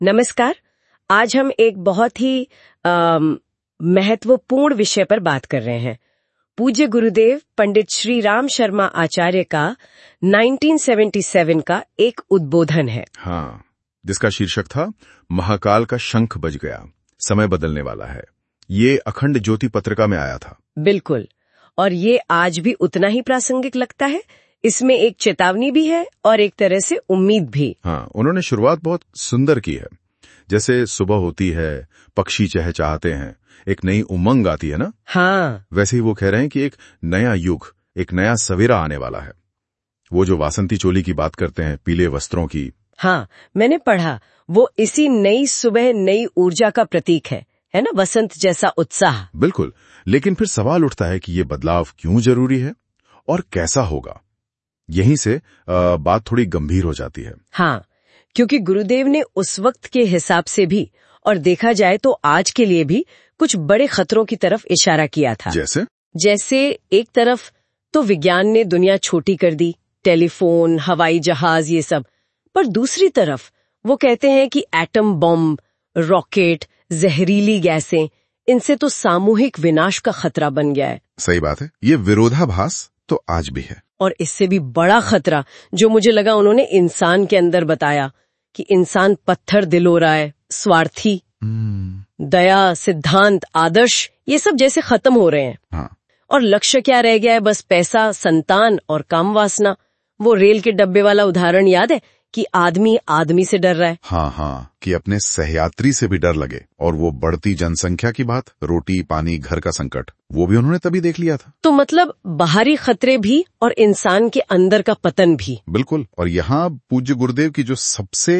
नमस्कार। आज हम एक बहुत ही महत्वपूर्ण विषय पर बात कर रहे हैं। पूज्य गुरुदेव पंडित श्री राम शर्मा आचार्य का 1977 का एक उद्बोधन है। हाँ, जिसका शीर्षक था महाकाल का शंख बज गया, समय बदलने वाला है। ये अखंड ज्योति पत्रिका में आया था। बिल्कुल, और ये आज भी उतना ही प्रासंगिक लगता है। इसमें एक चेतावनी भी है और एक तरह से उम्मीद भी। हाँ, उन्होंने शुरुआत बहुत सुंदर की है। जैसे सुबह होती है, पक्षी चहचहाते हैं, एक नई उमंग आती है ना। हाँ, वैसे ही वो कह रहे हैं कि एक नया युग, एक नया सवेरा आने वाला है। वो जो वासंती चोली की बात करते हैं, पीले वस्त्रों की। हाँ, मैंने पढ़ा वो इसी नई सुबह नई ऊर्जा का प्रतीक है ना, वसंत जैसा उत्साह। बिल्कुल, लेकिन फिर सवाल उठता है कि ये बदलाव क्यों जरूरी है और कैसा होगा। यहीं से बात थोड़ी गंभीर हो जाती है। हाँ, क्योंकि गुरुदेव ने उस वक्त के हिसाब से भी और देखा जाए तो आज के लिए भी कुछ बड़े खतरों की तरफ इशारा किया था। जैसे एक तरफ तो विज्ञान ने दुनिया छोटी कर दी, टेलीफोन, हवाई जहाज, ये सब। पर दूसरी तरफ वो कहते हैं कि एटम बम, रॉकेट, जहरीली गैसें, इनसे तो सामूहिक विनाश का खतरा बन गया है। सही बात है, ये विरोधाभास तो आज भी है। और इससे भी बड़ा खतरा जो मुझे लगा उन्होंने इंसान के अंदर बताया कि इंसान पत्थर दिल हो रहा है, स्वार्थी, दया, सिद्धांत, आदर्श, ये सब जैसे खत्म हो रहे हैं। हाँ। और लक्ष्य क्या रह गया है? बस पैसा, संतान और काम वासना। वो रेल के डब्बे वाला उदाहरण याद है कि आदमी आदमी से डर रहा है। हाँ, कि अपने सहयात्री से भी डर लगे। और वो बढ़ती जनसंख्या की बात, रोटी पानी घर का संकट, वो भी उन्होंने तभी देख लिया था। तो मतलब बाहरी खतरे भी और इंसान के अंदर का पतन भी। बिल्कुल। और यहाँ पूज्य गुरुदेव की जो सबसे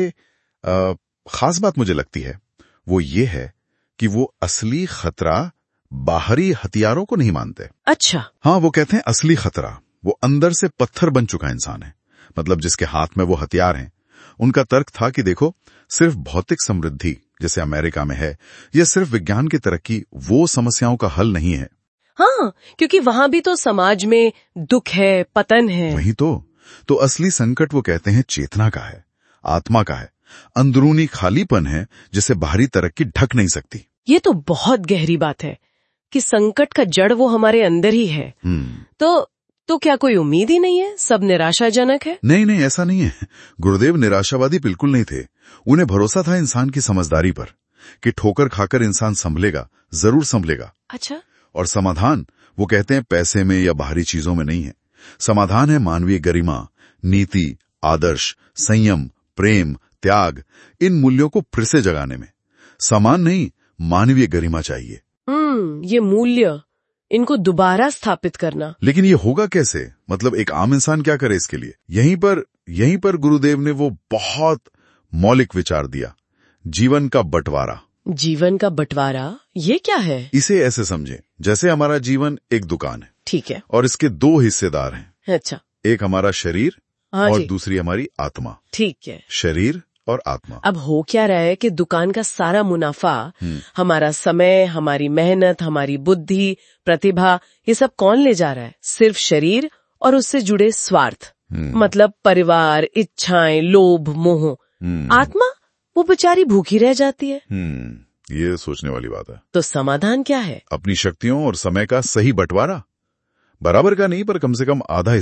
खास बात मुझे लगती है वो ये है कि वो असली खतरा बाहरी हथियारों को नहीं मानते। अच्छा। हाँ, वो कहते हैं असली खतरा वो अंदर से पत्थर बन चुका इंसान है, मतलब जिसके हाथ में वो हथियार हैं। उनका तर्क था कि देखो, सिर्फ भौतिक समृद्धि जैसे अमेरिका में है या सिर्फ विज्ञान की तरक्की वो समस्याओं का हल नहीं है। हाँ, क्योंकि वहां भी तो समाज में दुख है, पतन है। वही तो असली संकट वो कहते हैं चेतना का है, आत्मा का है, अंदरूनी खालीपन है जिसे बाहरी तरक्की ढक नहीं सकती। ये तो बहुत गहरी बात है कि संकट का जड़ वो हमारे अंदर ही है। तो क्या कोई उम्मीद ही नहीं है? सब निराशाजनक है? नहीं, ऐसा नहीं है। गुरुदेव निराशावादी बिल्कुल नहीं थे। उन्हें भरोसा था इंसान की समझदारी पर कि ठोकर खाकर इंसान संभलेगा, जरूर संभलेगा। अच्छा। और समाधान वो कहते हैं पैसे में या बाहरी चीजों में नहीं है। समाधान है मानवीय गरिमा, नीति, आदर्श, संयम, प्रेम, त्याग, इन मूल्यों को फिर से जगाने में। समान नहीं, मानवीय गरिमा चाहिए। ये मूल्य, इनको दोबारा स्थापित करना। लेकिन ये होगा कैसे? मतलब एक आम इंसान क्या करे इसके लिए? यहीं पर गुरुदेव ने वो बहुत मौलिक विचार दिया, जीवन का बंटवारा। जीवन का बंटवारा, ये क्या है? इसे ऐसे समझे जैसे हमारा जीवन एक दुकान है। ठीक है। और इसके दो हिस्सेदार हैं। अच्छा। एक हमारा शरीर और दूसरी हमारी आत्मा। ठीक है। शरीर और आत्मा। अब हो क्या रहा है कि दुकान का सारा मुनाफा, हमारा समय, हमारी मेहनत, हमारी बुद्धि, प्रतिभा, ये सब कौन ले जा रहा है? सिर्फ शरीर और उससे जुड़े स्वार्थ, मतलब परिवार, इच्छाएं, लोभ, मोह। आत्मा वो बेचारी भूखी रह जाती है। ये सोचने वाली बात है। तो समाधान क्या है? अपनी शक्तियों और समय का सही बंटवारा। बराबर का नहीं, पर कम से कम आधा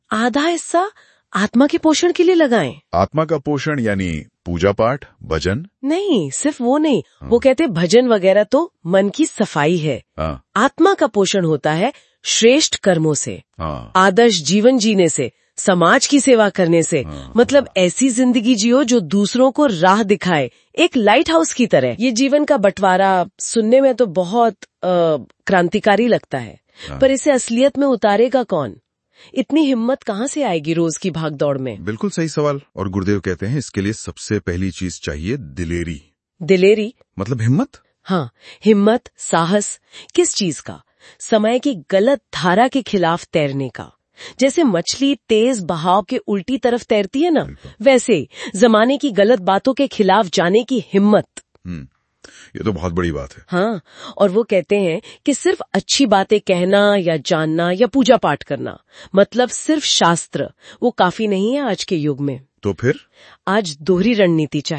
हिस्सा आत्मा के पोषण के लिए लगाएं। आत्मा का पोषण यानी पूजा पाठ, भजन? नहीं, सिर्फ वो नहीं। वो कहते भजन वगैरह तो मन की सफाई है। आत्मा का पोषण होता है श्रेष्ठ कर्मों से, आदर्श जीवन जीने से, समाज की सेवा करने से। मतलब ऐसी जिंदगी जियो जो दूसरों को राह दिखाए, एक लाइट हाउस की तरह। ये जीवन का बंटवारा सुनने में तो बहुत क्रांतिकारी लगता है, पर इसे असलियत में उतारेगा कौन? इतनी हिम्मत कहाँ से आएगी रोज की भागदौड़ में? बिल्कुल सही सवाल। और गुरुदेव कहते हैं इसके लिए सबसे पहली चीज चाहिए दिलेरी। दिलेरी मतलब हिम्मत। हाँ, हिम्मत, साहस। किस चीज का? समय की गलत धारा के खिलाफ तैरने का। जैसे मछली तेज बहाव के उल्टी तरफ तैरती है ना, वैसे जमाने की गलत बातों के खिलाफ जाने की हिम्मत। ये तो बहुत बड़ी बात है। हाँ, और वो कहते हैं कि सिर्फ अच्छी बातें कहना या जानना या पूजा पाठ करना, मतलब सिर्फ शास्त्र, वो काफी नहीं है आज के युग में। तो फिर? आज दोहरी रणनीति चाहिए।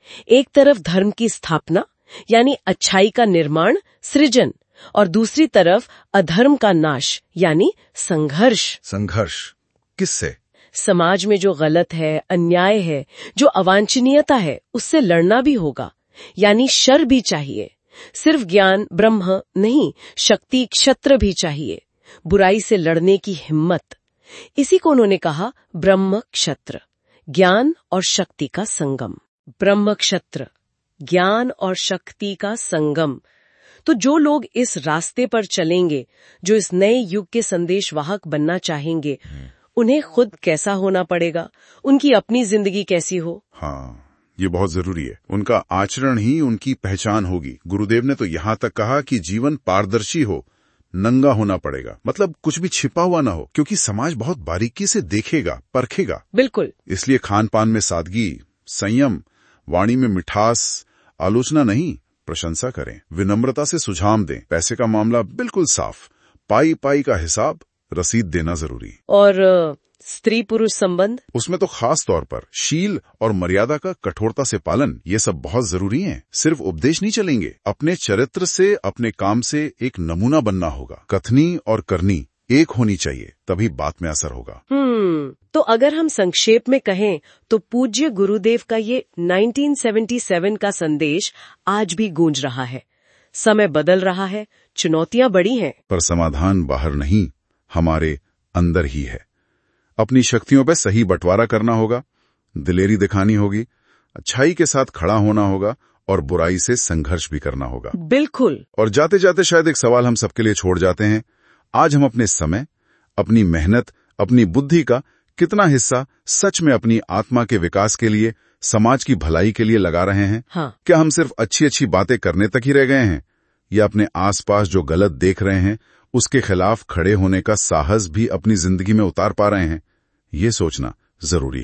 एक तरफ धर्म की स्थापना यानी अच्छाई का निर्माण, सृजन, और दूसरी तरफ अधर्म का नाश यानी संघर्ष। संघर्ष किससे? समाज में जो गलत है, अन्याय है, जो अवांछनीयता है, उससे लड़ना भी होगा, यानी शर भी चाहिए। सिर्फ ज्ञान ब्रह्म नहीं, शक्ति क्षत्र भी चाहिए, बुराई से लड़ने की हिम्मत। इसी को उन्होंने कहा ब्रह्म क्षत्र, ज्ञान और शक्ति का संगम। ब्रह्म क्षत्र, ज्ञान और शक्ति का संगम। तो जो लोग इस रास्ते पर चलेंगे, जो इस नए युग के संदेशवाहक बनना चाहेंगे, उन्हें खुद कैसा होना पड़ेगा, उनकी अपनी जिंदगी कैसी हो? हाँ, ये बहुत जरूरी है। उनका आचरण ही उनकी पहचान होगी। गुरुदेव ने तो यहाँ तक कहा कि जीवन पारदर्शी हो, नंगा होना पड़ेगा, मतलब कुछ भी छिपा हुआ ना हो, क्योंकि समाज बहुत बारीकी से देखेगा, परखेगा। बिल्कुल। इसलिए खान पान में सादगी, संयम, वाणी में मिठास, आलोचना नहीं प्रशंसा करें, विनम्रता से सुझाव दें, पैसे का मामला बिल्कुल साफ, पाई पाई का हिसाब, रसीद देना जरूरी। और स्त्री पुरुष संबंध, उसमें तो खास तौर पर शील और मर्यादा का कठोरता से पालन, ये सब बहुत जरूरी है। सिर्फ उपदेश नहीं चलेंगे, अपने चरित्र से, अपने काम से एक नमूना बनना होगा। कथनी और करनी एक होनी चाहिए, तभी बात में असर होगा। तो अगर हम संक्षेप में कहें तो पूज्य गुरुदेव का ये 1977 का संदेश आज भी गूंज रहा है। समय बदल रहा है, चुनौतियां बड़ी हैं, पर समाधान बाहर नहीं, हमारे अंदर ही है। अपनी शक्तियों पर सही बंटवारा करना होगा, दिलेरी दिखानी होगी, अच्छाई के साथ खड़ा होना होगा और बुराई से संघर्ष भी करना होगा। बिल्कुल। और जाते जाते शायद एक सवाल हम सबके लिए छोड़ जाते हैं, आज हम अपने समय, अपनी मेहनत, अपनी बुद्धि का कितना हिस्सा सच में अपनी आत्मा के विकास के लिए, समाज की भलाई के लिए लगा रहे हैं? हाँ। क्या हम सिर्फ अच्छी अच्छी बातें करने तक ही रह गए हैं, या अपने आसपास जो गलत देख रहे हैं उसके खिलाफ खड़े होने का साहस भी अपनी जिंदगी में उतार पा रहे हैं? ये सोचना जरूरी है।